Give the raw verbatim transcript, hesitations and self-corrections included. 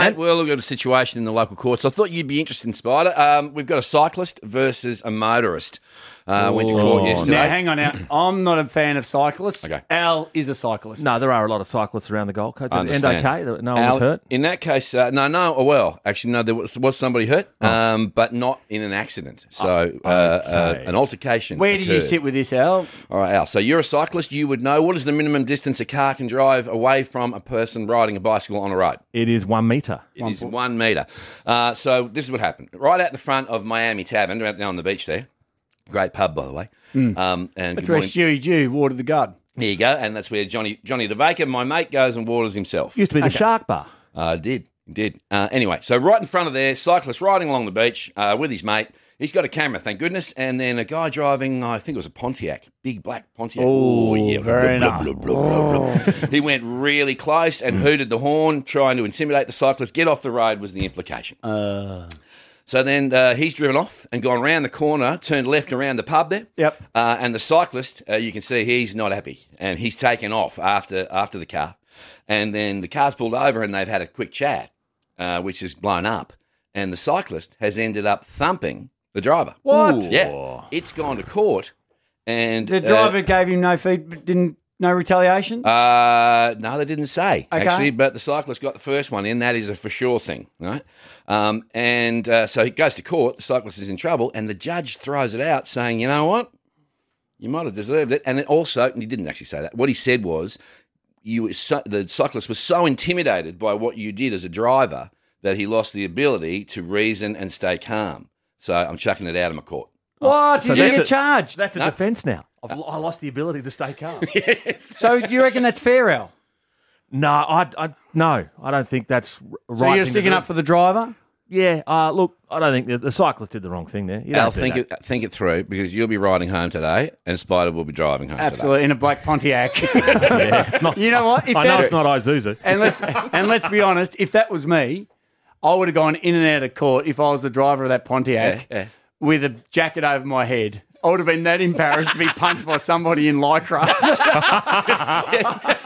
mate. Well, we've got a situation in the local courts. I thought you'd be interested in, Spider. Um, we've got a cyclist versus a motorist. Uh, went to court yesterday. Now, hang on now. I'm not a fan of cyclists. Okay. Al is a cyclist. No, there are a lot of cyclists around the Gold Coast. I And understand. okay, no one Al, was hurt. In that case, uh, no, no, oh, well, actually, no, there was, was somebody hurt, um, but not in an accident. So uh, uh, an altercation Where do you occurred. sit with this, Al? All right, Al. So you're a cyclist. You would know what is the minimum distance a car can drive away from a person riding a bicycle on a road. It is one metre. It is one metre. Uh, so this is what happened. Right out the front of Miami Tavern, right down on the beach there. Great pub, by the way. Mm. Um, and That's good where morning. Stewie Jew watered the gut. Here you go. And that's where Johnny Johnny the Baker, my mate, goes and waters himself. Used to be the Shark Bar. Uh, did, did. Uh, anyway, so right in front of there, cyclist riding along the beach uh, with his mate. He's got a camera, thank goodness. And then a guy driving, I think it was a Pontiac, big black Pontiac. Oh, yeah. very Blah, nice. blah, blah, blah, blah, blah. He went really close and hooted the horn, trying to intimidate the cyclist. Get off the road was the implication. Uh, So then uh, he's driven off and gone around the corner, turned left around the pub there. Yep. Uh, and the cyclist, uh, you can see he's not happy. And he's taken off after after the car. And then the car's pulled over and they've had a quick chat, uh, which is blown up. And the cyclist has ended up thumping the driver. What? Yeah. It's gone to court. And the uh, driver gave him no feed, didn't no retaliation? Uh, no, they didn't say, Okay. actually, but the cyclist got the first one in. That is a for sure thing, right? Um, and uh, so he goes to court, the cyclist is in trouble, and the judge throws it out saying, you know what? You might have deserved it. And it also, and he didn't actually say that, what he said was, you were so, the cyclist was so intimidated by what you did as a driver that he lost the ability to reason and stay calm. So I'm chucking it out of my court. What? So Did you that's get a- charged? That's a No. defence now. I've, I lost the ability to stay calm. So do you reckon that's fair, Al? No, I, I, no, I don't think that's r- right. So you're thing to sticking do. up for the driver? Yeah, uh, look, I don't think the, the cyclist did the wrong thing there. You don't Al, do think that. it, think it through, because you'll be riding home today and Spider will be driving home Absolutely, in a black Pontiac. Yeah, it's not, You know what? If I know that's- it's not Isuzu. and let's and let's be honest, if that was me, I would have gone in and out of court if I was the driver of that Pontiac Yeah, yeah. with a jacket over my head. I would have been that embarrassed to be punched by somebody in Lycra.